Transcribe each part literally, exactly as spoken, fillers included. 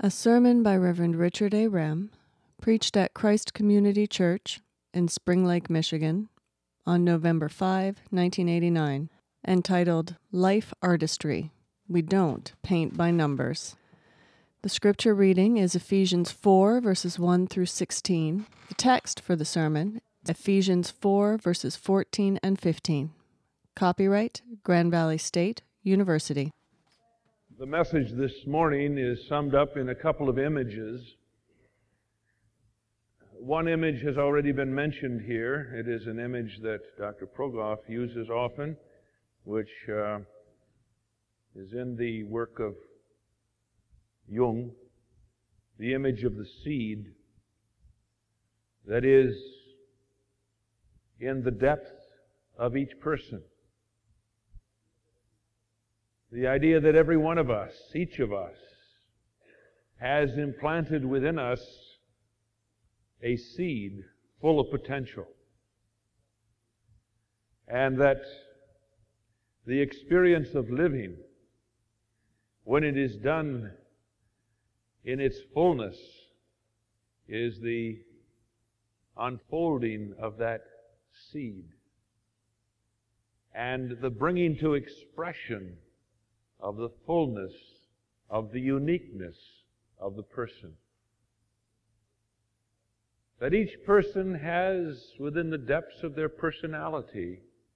A sermon by Reverend Richard A. Rem, preached at Christ Community Church in Spring Lake, Michigan, on November fifth, nineteen eighty-nine, entitled Life Artistry. We Don't Paint by Numbers. The scripture reading is Ephesians four, verses one through sixteen. The text for the sermon, Ephesians four, verses fourteen and fifteen. Copyright, Grand Valley State University. The message this morning is summed up in a couple of images. One image has already been mentioned here. It is an image that Doctor Progoff uses often, which uh, is in the work of Jung, the image of the seed that is in the depth of each person. The idea that every one of us, each of us, has implanted within us a seed full of potential. And that the experience of living, when it is done in its fullness, is the unfolding of that seed and the bringing to expression of the fullness, of the uniqueness of the person. That each person has within the depths of their personality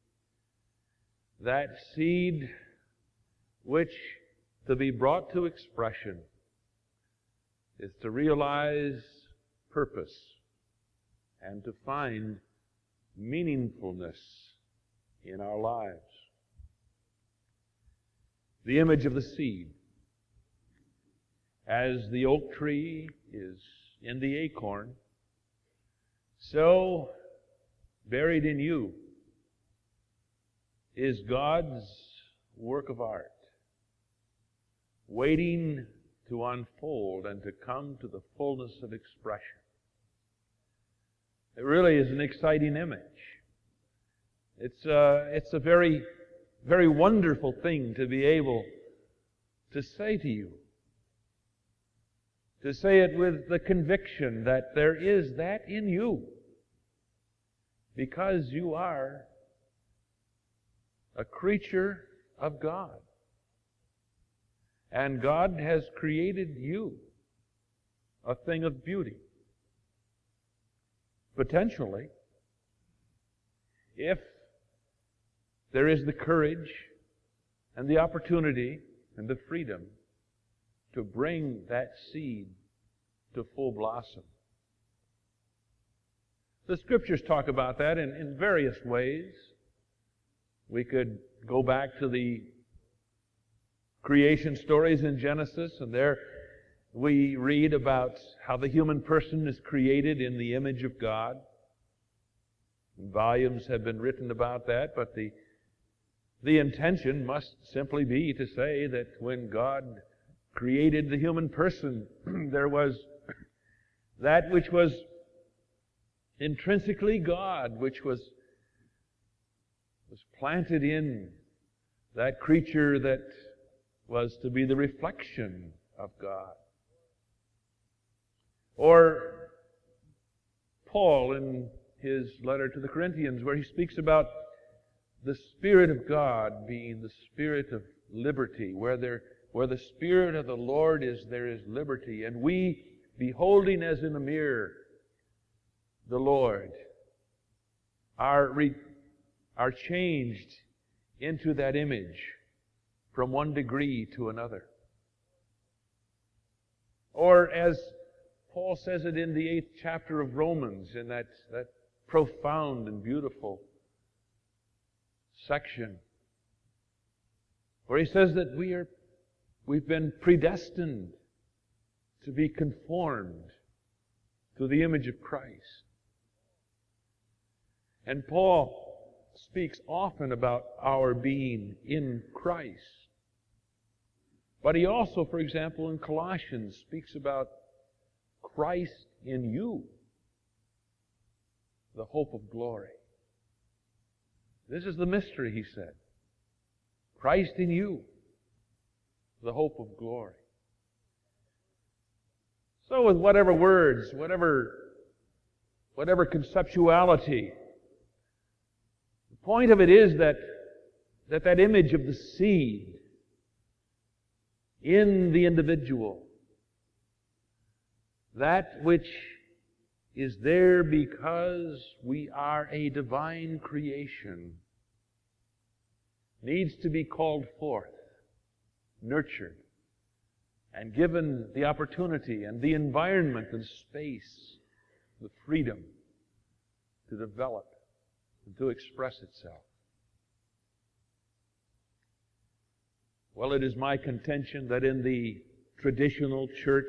that seed which, to be brought to expression, is to realize purpose and to find meaningfulness in our lives. The image of the seed. As the oak tree is in the acorn, so buried in you is God's work of art, waiting to unfold and to come to the fullness of expression. It really is an exciting image. It's a, it's a very Very wonderful thing to be able to say to you. To say it with the conviction that there is that in you. Because you are a creature of God. And God has created you a thing of beauty. Potentially, if there is the courage and the opportunity and the freedom to bring that seed to full blossom. The Scriptures talk about that in, in various ways. We could go back to the creation stories in Genesis, and there we read about how the human person is created in the image of God. And volumes have been written about that, but the The intention must simply be to say that when God created the human person, there was that which was intrinsically God, which was, was planted in that creature that was to be the reflection of God. Or Paul in his letter to the Corinthians, where he speaks about the Spirit of God being the Spirit of liberty. Where there, where the Spirit of the Lord is, there is liberty. And we, beholding as in a mirror the Lord, are, re, are changed into that image from one degree to another. Or as Paul says it in the eighth chapter of Romans, in that, that profound and beautiful section, where he says that we are, we've been predestined to be conformed to the image of Christ. And Paul speaks often about our being in Christ. But he also, for example, in Colossians, speaks about Christ in you, the hope of glory. This is the mystery, he said. Christ in you, the hope of glory. So with whatever words, whatever, whatever conceptuality, the point of it is that that, that image of the seed in the individual, that which is there because we are a divine creation, needs to be called forth, nurtured, and given the opportunity and the environment and space, the freedom to develop and to express itself. Well, it is my contention that in the traditional church,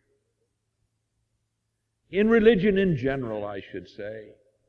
in religion in general, I should say,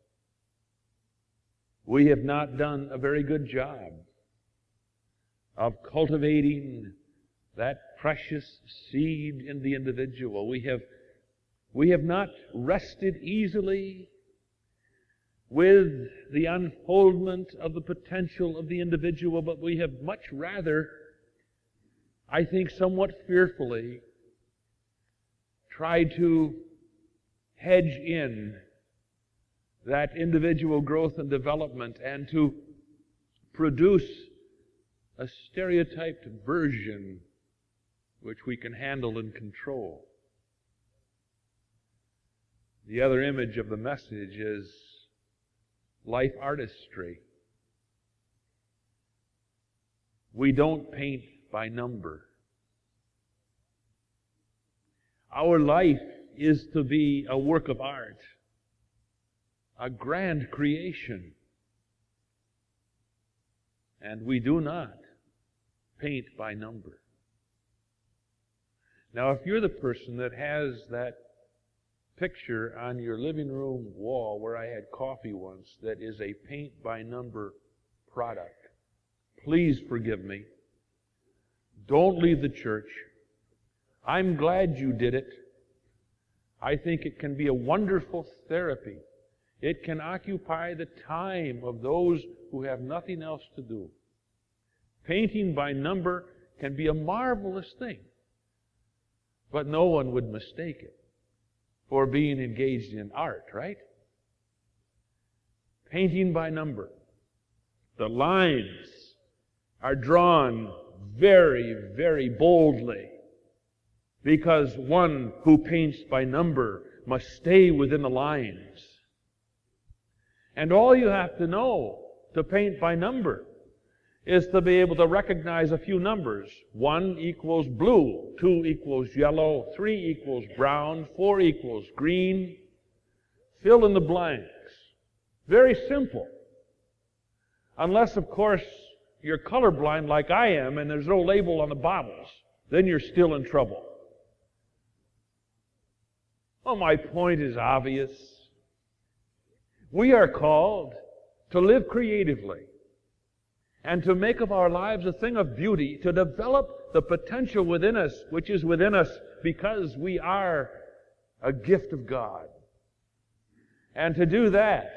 we have not done a very good job of cultivating that precious seed in the individual. We have, we have not rested easily with the unfoldment of the potential of the individual, but we have much rather, I think somewhat fearfully, tried to hedge in that individual growth and development and to produce a stereotyped version which we can handle and control. The other image of the message is life artistry. We don't paint by number. Our life is to be a work of art, a grand creation. And we do not paint by number. Now, if you're the person that has that picture on your living room wall where I had coffee once that is a paint by number product, please forgive me. Don't leave the church. I'm glad you did it. I think it can be a wonderful therapy. It can occupy the time of those who have nothing else to do. Painting by number can be a marvelous thing, but no one would mistake it for being engaged in art, right? Painting by number. The lines are drawn very, very boldly, because one who paints by number must stay within the lines. And all you have to know to paint by number is to be able to recognize a few numbers. One equals blue, two equals yellow, three equals brown, four equals green. Fill in the blanks. Very simple. Unless, of course, you're colorblind like I am and there's no label on the bottles. Then you're still in trouble. Well, my point is obvious. We are called to live creatively and to make of our lives a thing of beauty, to develop the potential within us, which is within us because we are a gift of God. And to do that,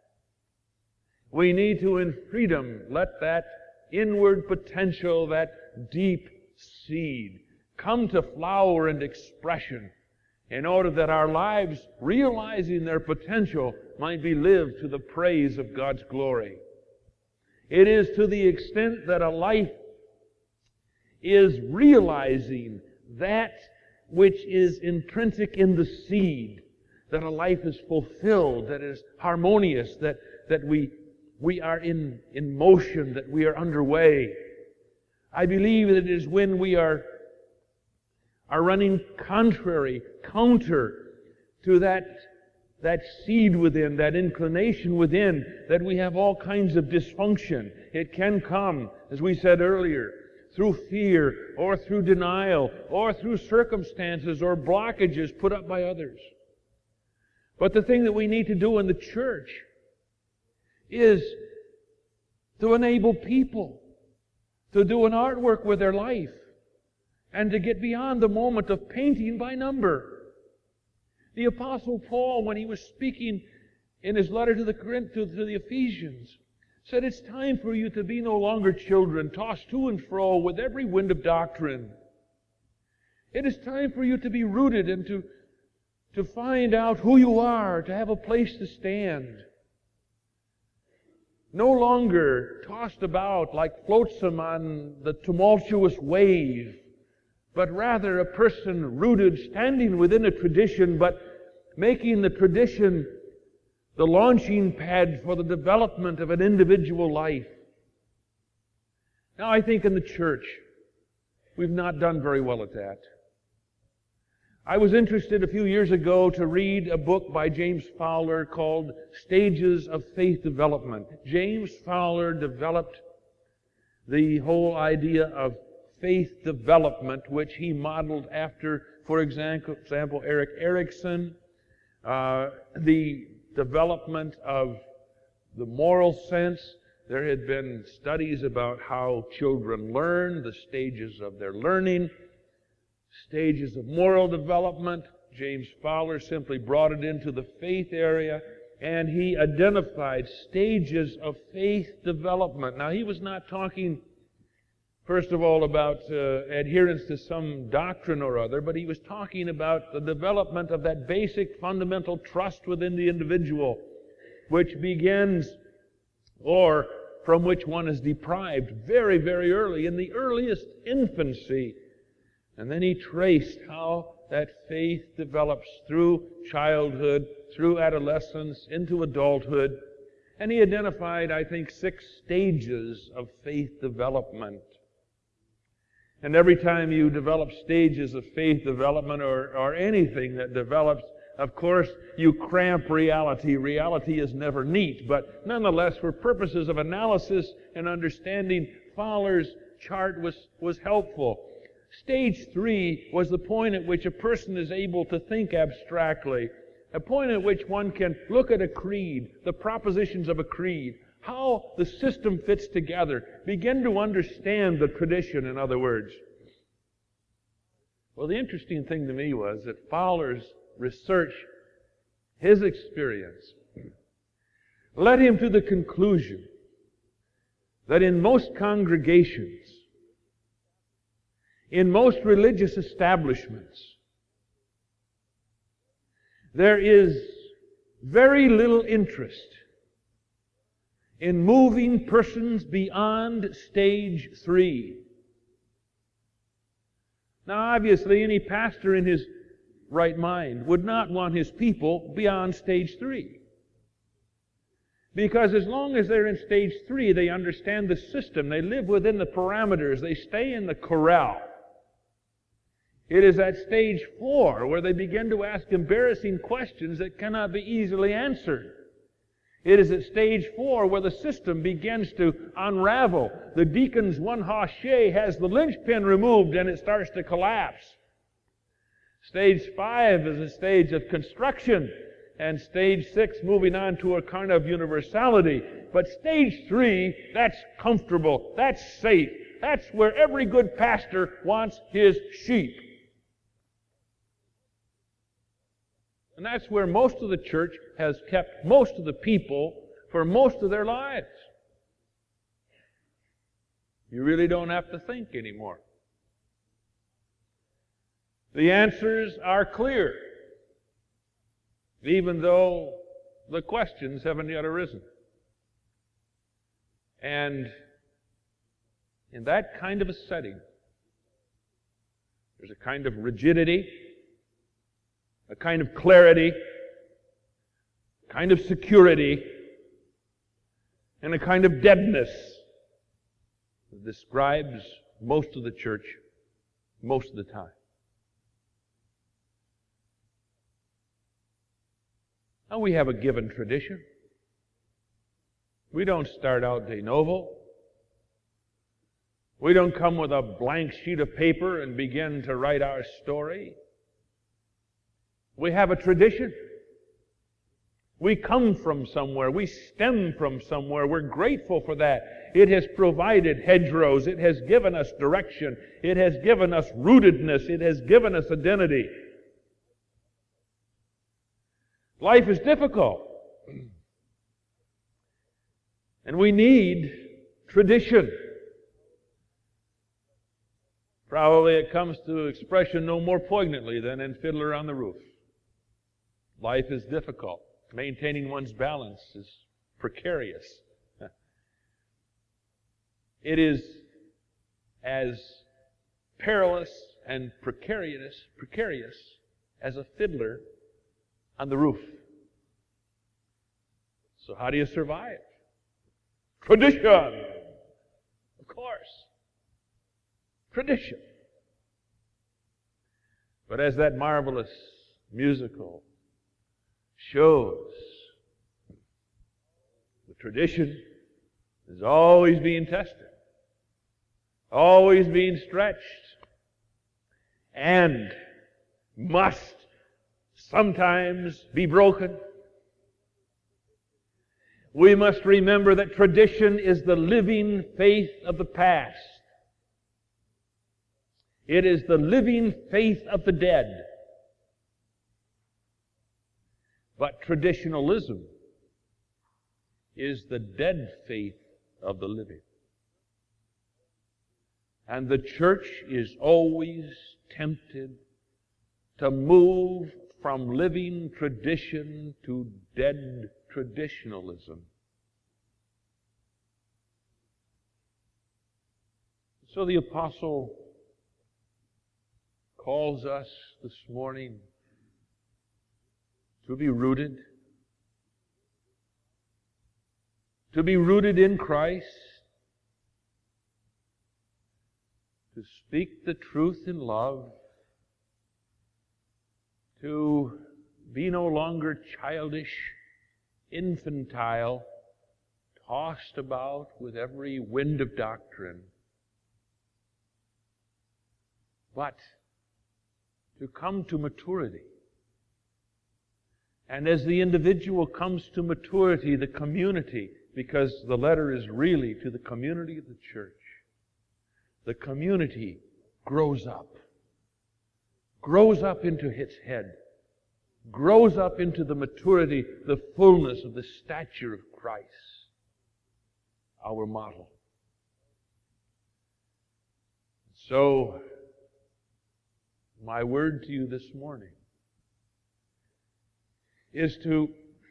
we need to, in freedom, let that inward potential, that deep seed, come to flower and expression, in order that our lives, realizing their potential, might be lived to the praise of God's glory. It is to the extent that a life is realizing that which is intrinsic in the seed, that a life is fulfilled, that is harmonious, that, that we, we are in, in motion, that we are underway. I believe that it is when we are are running contrary, counter to that, that seed within, that inclination within, that we have all kinds of dysfunction. It can come, as we said earlier, through fear, or through denial, or through circumstances or blockages put up by others. But the thing that we need to do in the church is to enable people to do an artwork with their life, and to get beyond the moment of painting by number. The Apostle Paul, when he was speaking in his letter to the, to, to the Ephesians, said, it's time for you to be no longer children, tossed to and fro with every wind of doctrine. It is time for you to be rooted and to, to find out who you are, to have a place to stand. No longer tossed about like flotsam on the tumultuous wave, but rather a person rooted, standing within a tradition, but making the tradition the launching pad for the development of an individual life. Now, I think in the church, we've not done very well at that. I was interested a few years ago to read a book by James Fowler called Stages of Faith Development. James Fowler developed the whole idea of faith development, which he modeled after, for example, example Erik Erikson, uh, the development of the moral sense. There had been studies about how children learn, the stages of their learning, stages of moral development. James Fowler simply brought it into the faith area, and he identified stages of faith development. Now, he was not talking, first of all, about uh, adherence to some doctrine or other, but he was talking about the development of that basic fundamental trust within the individual, which begins, or from which one is deprived very, very early, in the earliest infancy. And then he traced how that faith develops through childhood, through adolescence, into adulthood. And he identified, I think, six stages of faith development. And every time you develop stages of faith development, or, or anything that develops, of course, you cramp reality. Reality is never neat. But nonetheless, for purposes of analysis and understanding, Fowler's chart was, was helpful. Stage three was the point at which a person is able to think abstractly, a point at which one can look at a creed, the propositions of a creed, how the system fits together, begin to understand the tradition, in other words. Well, the interesting thing to me was that Fowler's research, his experience, led him to the conclusion that in most congregations, in most religious establishments, there is very little interest in moving persons beyond stage three. Now, obviously, any pastor in his right mind would not want his people beyond stage three. Because as long as they're in stage three, they understand the system, they live within the parameters, they stay in the corral. It is at stage four where they begin to ask embarrassing questions that cannot be easily answered. It is at stage four where the system begins to unravel. The deacon's one hachet has the linchpin removed and it starts to collapse. Stage five is a stage of construction, and stage six moving on to a kind of universality. But stage three, that's comfortable, that's safe. That's where every good pastor wants his sheep. And that's where most of the church has kept most of the people for most of their lives. You really don't have to think anymore. The answers are clear, even though the questions haven't yet arisen. And in that kind of a setting, there's a kind of rigidity, a kind of clarity, a kind of security, and a kind of deadness that describes most of the church most of the time. Now, we have a given tradition. We don't start out de novo. We don't come with a blank sheet of paper and begin to write our story. We have a tradition. We come from somewhere. We stem from somewhere. We're grateful for that. It has provided hedgerows. It has given us direction. It has given us rootedness. It has given us identity. Life is difficult. And we need tradition. Probably it comes to expression no more poignantly than in Fiddler on the Roof. Life is difficult. Maintaining one's balance is precarious. It is as perilous and precarious, precarious as a fiddler on the roof. So how do you survive? Tradition! Of course. Tradition. But as that marvelous musical shows, the tradition is always being tested, always being stretched, and must sometimes be broken. We must remember that tradition is the living faith of the past. It is the living faith of the dead. But traditionalism is the dead faith of the living. And the church is always tempted to move from living tradition to dead traditionalism. So the apostle calls us this morning to be rooted, to be rooted in Christ, to speak the truth in love, to be no longer childish, infantile, tossed about with every wind of doctrine, but to come to maturity. And as the individual comes to maturity, the community, because the letter is really to the community of the church, the community grows up, grows up into its head, grows up into the maturity, the fullness of the stature of Christ, our model. So, my word to you this morning is to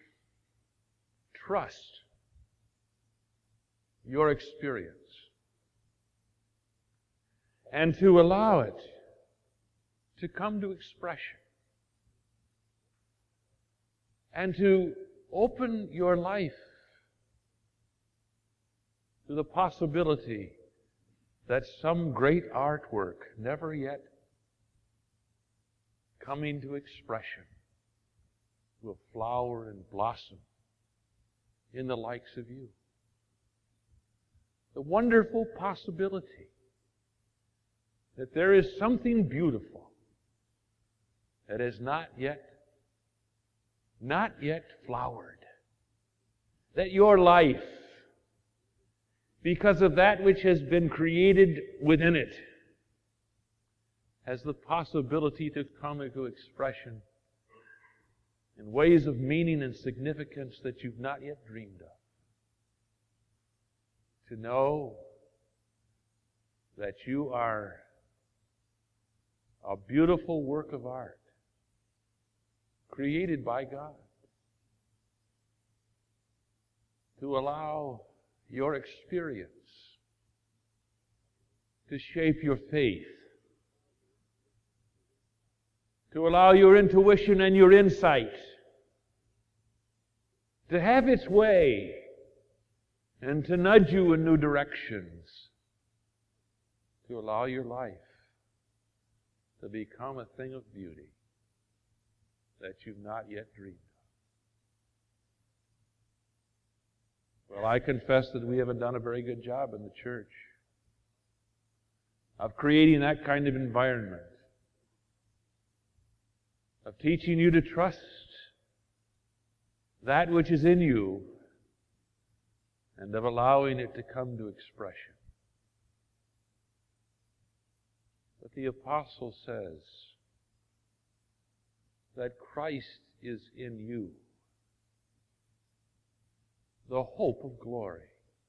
trust your experience and to allow it to come to expression and to open your life to the possibility that some great artwork never yet coming to expression will flower and blossom in the likes of you. The wonderful possibility that there is something beautiful that has not yet, not yet flowered. That your life, because of that which has been created within it, has the possibility to come into expression in ways of meaning and significance that you've not yet dreamed of. To know that you are a beautiful work of art created by God. To allow your experience to shape your faith. To allow your intuition and your insight to have its way and to nudge you in new directions. To allow your life to become a thing of beauty that you've not yet dreamed of. Well, I confess that we haven't done a very good job in the church of creating that kind of environment, of teaching you to trust that which is in you and of allowing it to come to expression. But the apostle says that Christ is in you, the hope of glory.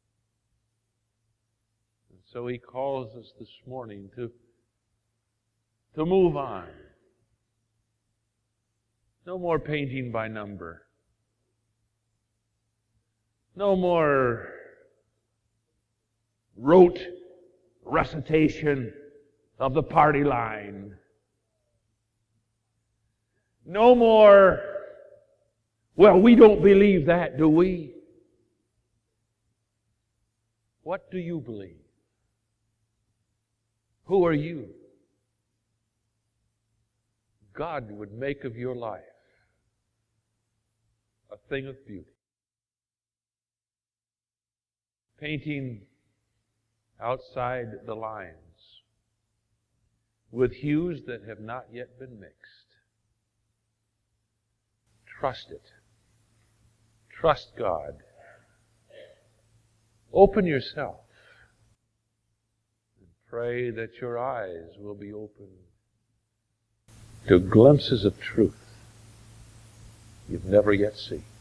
And so he calls us this morning to, to move on, to No more painting by number. No more rote recitation of the party line. No more, well, we don't believe that, do we? What do you believe? Who are you? God would make of your life a thing of beauty. Painting outside the lines with hues that have not yet been mixed. Trust it. Trust God. Open yourself and pray that your eyes will be opened to glimpses of truth you've never yet seen.